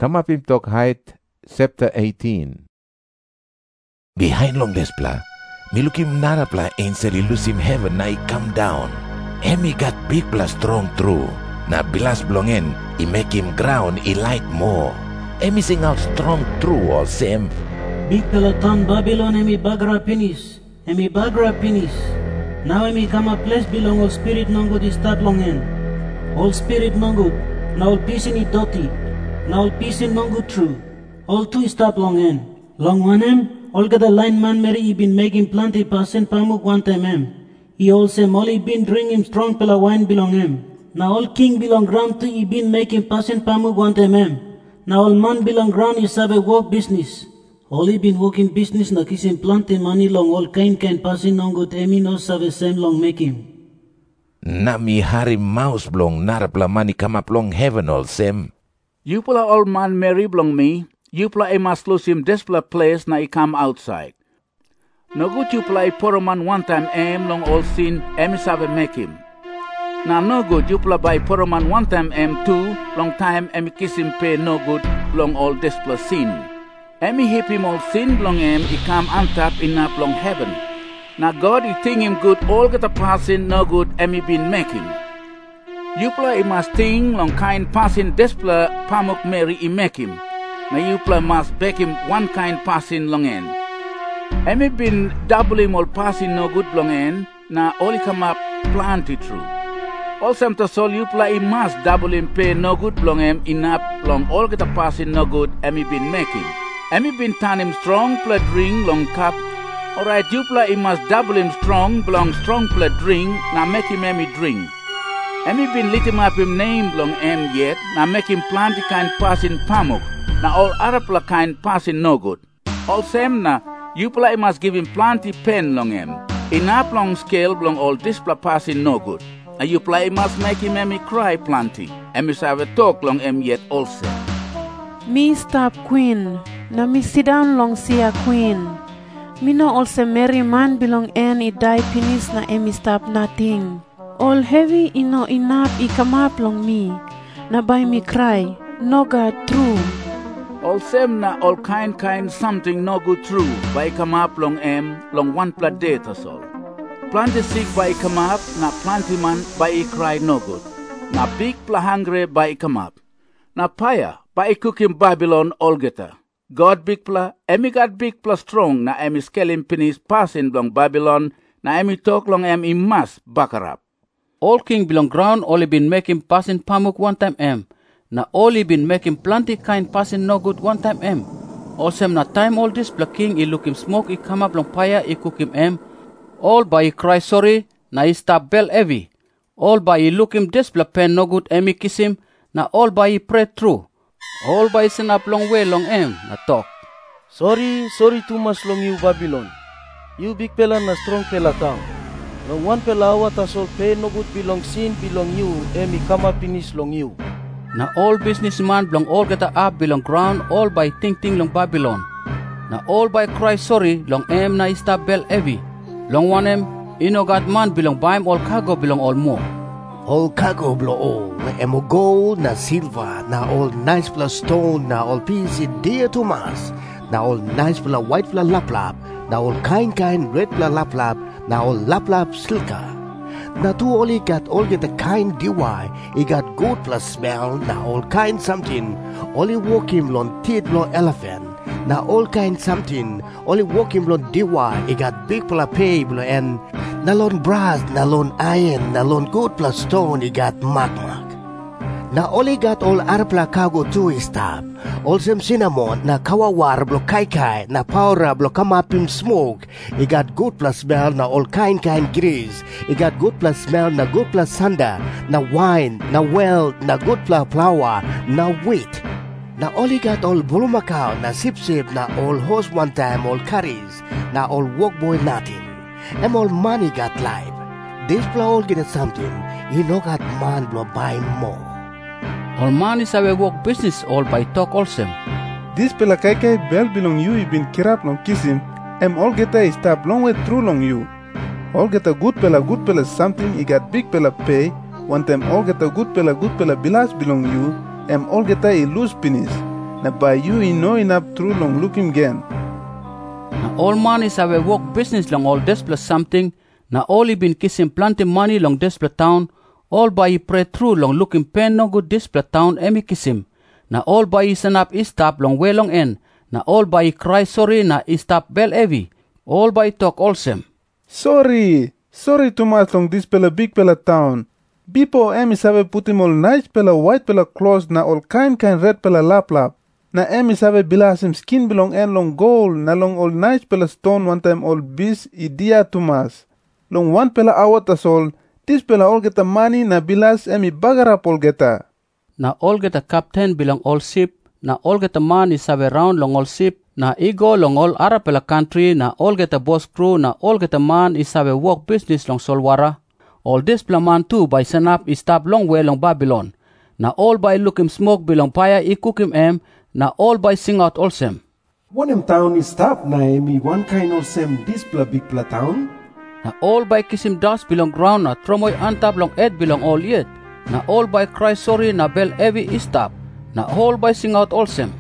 Kamapim tok height chapter 18. Behind long despla, milukim narapla angel ilusim heaven na come down. Emi got big plus strong true. Na bilas blongen, I make him ground I light more. Emi sing out strong true all same. Big peloton Babylon emi bagra pinis. Emi bagra pinis. Now emi come a place belong all spirit non good is start longen. All spirit non good. Now all peace in it doti. Now all peace in non good true. All two start longen. Long one all get the line man Mary he been making plenty percent pamuk one time He also molly been drinking strong pela wine belong him. Now all king belong ground to he been making percent pamuk one time Now all man belong ground is have a work business. All he been working business na kissing plenty money long all kind passing on good emi no have same long making. Na mi hari mouse blong narapla money come up long heaven all same. You pula all man Mary blong me. You play must lose him despla place na I come outside. No good you play poroman one time long all sin save make him. Now no good you play by poroman one time too long time kiss him pay no good long all despla sin. Hip him all sin long I come untap in up long heaven. Now God I think him good all get a passing no good been making. You play must think long kind passing despla pamuk Mary I make him. Now you play must back him one kind passing long end. Been double him all passing no good long end. Now all come up plenty true. All some to sol you play must double him pay no good long end enough long all get a passing no good been making. Been turn him strong play drink long cup. Alright you play must double him strong belong strong play drink now make him drink. Been lit him up him name long yet now make him plenty kind passing pamuk. Now all Arapla kind passing no good. All same na, you play must give him plenty pen long Enough long scale long all display passing no good. And you play must make him cry plenty. Have a talk long yet also. Me stop queen. Na me sit down long see a queen. Me no also marry man belong I die pinis na stop nothing. All heavy no enough I come up long me. Na by me cry. No God true. All same na all kind something no good true. By come up long long one plat data sol. Plenty sick by come up, na plenty man by cry no good. Na big pla hungry by come up. Na paya by cooking Babylon all geta. God big pla, got big pla strong na scaling pinis passing long Babylon na talk long I must back her up. All king belong ground only been making passing pamuk one time Na only been making plenty kind passing no good one time Also na time all this black king I look him smoke I come up long fire I cook him All by I cry sorry na I stop bell heavy. All by I look him this black pen no good I kiss him na all by I pray through. All by I send up long way long na talk. Sorry too much long you Babylon. You big pela na strong pela town. Long one pela what as all pay no good belong sin belong you come up finish long you. Na all businessman belong all get up belong ground all by ting long Babylon. Na all by cry sorry long na stop bell heavy. Long one ino got man belong by all cargo belong all more. All cargo blow all gold na silver na all nice plus stone na all piece dear to mass. Na all nice pla white pla lap na all kind red pla lap na all lap silka. Na two only got all get a kind DY. He got good plus smell. Na all kind something. Only walk him lon teeth lon elephant. Na all kind something. Only walk him lon DY. He got big plus pay and na lon brass, na lon iron, na lon good plus stone. He got mark. Na only got all arpla cargo too stop. All some cinnamon na kawawar blo kai na powder blo come up in smoke. He got good plus smell na all kind grease. He got good plus smell na good plus sanda na wine na well na good plus flour na wheat. Na only got all bulmakau na sip na all horse one time all curries na all work boy nothing. All money got life. This pla all get something. He no got man blo buy more. All man is a work business all by talk also. This pela kai bell belong you been kirap long kiss him. All get a stop long way through long you. All get a good pela something he got big pela pay. One time all get a good pela bilas belong you. All get a lose penis. na by you no enough true long look him again. Na all man is have a work business long all desperate something. Na all he been kissing plenty money long desperate town. All by he pray through long looking pen no good desperate town emi kiss him. Na all by he stand up he stop long way long end. Na all by he cry sorry na he stop bell heavy. All by he talk all same. Sorry too much long this pela big pela town. Bipo emi sabe put him all nice pela white pela clothes na all kind red pela lap. Na emi sabe bilas him skin belong en long gold na long all nice pela stone one time all bis idia too much. Long one pela hour tas all. This pela all geta money na bilas emi bagarap all geta. Na all geta captain belong all ship. Na all geta man is have around long all ship. Na ego long all Arapela country. Na all geta boss crew. Na all geta man is have a work business long Solwara. All this pela man too by Sanap is stop long way long Babylon. Na all by look him smoke belong paya I cook him Na all by sing out all same. One em town is stop na emi one kind of same this pela big pela town. Na all by kiss him dust belong ground. Na tromoy antap long ed belong all yet. Na all by cry sorry na bell heavy is stop. Na all by sing out all same.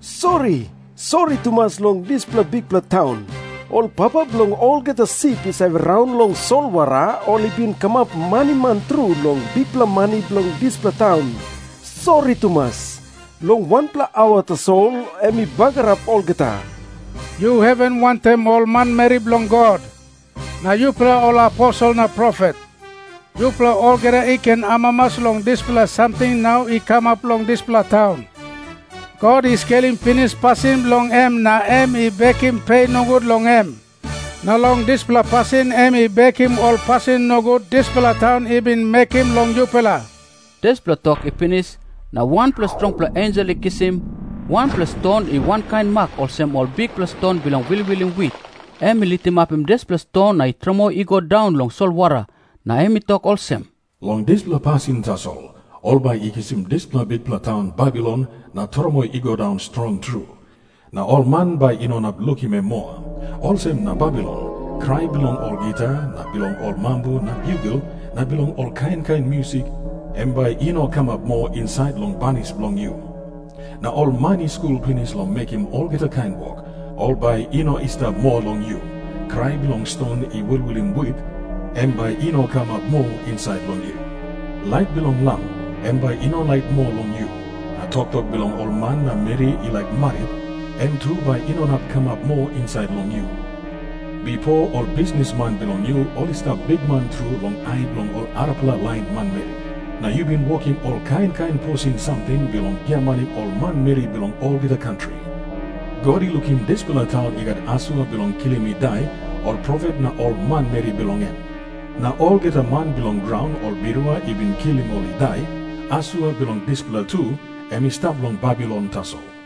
Sorry too much long this pela big pela town. All papa belong all get a sip is have round long Solwara. All he been come up money man through long big pela money belong this pela town. Sorry too much. Long one pla hour to soul, emi bagarap all geta. You haven't want them all man marry belong God. Na you pla all apostle na prophet. You pla all geta iken amamas long this pla something now he come up long this pla town. God is killing finish passing long na he back him pay no good long Na long this pla passing he back him all passing no good this pla town he been make him long you pla. This pla talk he finish. Na one plus strong plus angel kiss him, one plus stone in one kind mark all same all big plus stone belong willing wheat. Emi lit him up him this plus stone na itromo he go down long Solwara. Na emi talk all same. Long this pla passing tasol, all by he kiss him this pla big pla town Babylon na tromo he go down strong true. Na all man by inonap look him more. All same na Babylon, cry belong all guitar, na belong all mambo, na bugle, na belong all kind music. And by come up more inside long banis long you. Now all money school finish long make him all get a kind walk. All by is that more long you. Cry belong stone he will him with. And by come up more inside long you. Light belong lamb. And by light more long you. Now talk belong all man na marry he like married. And true by not come up more inside long you. Before all businessman belong you. All is that big man through long eye belong all Arapla line man marry. Now you been walking all kind posing something belong Germany all man Mary belong all with the country. God he look him this pela town he got Asua belong killing me die or prophet na all man Mary belong in. Now all get a man belong ground or Birua he been killing all he die. Asua belong this pela too and he stop long Babylon tassel.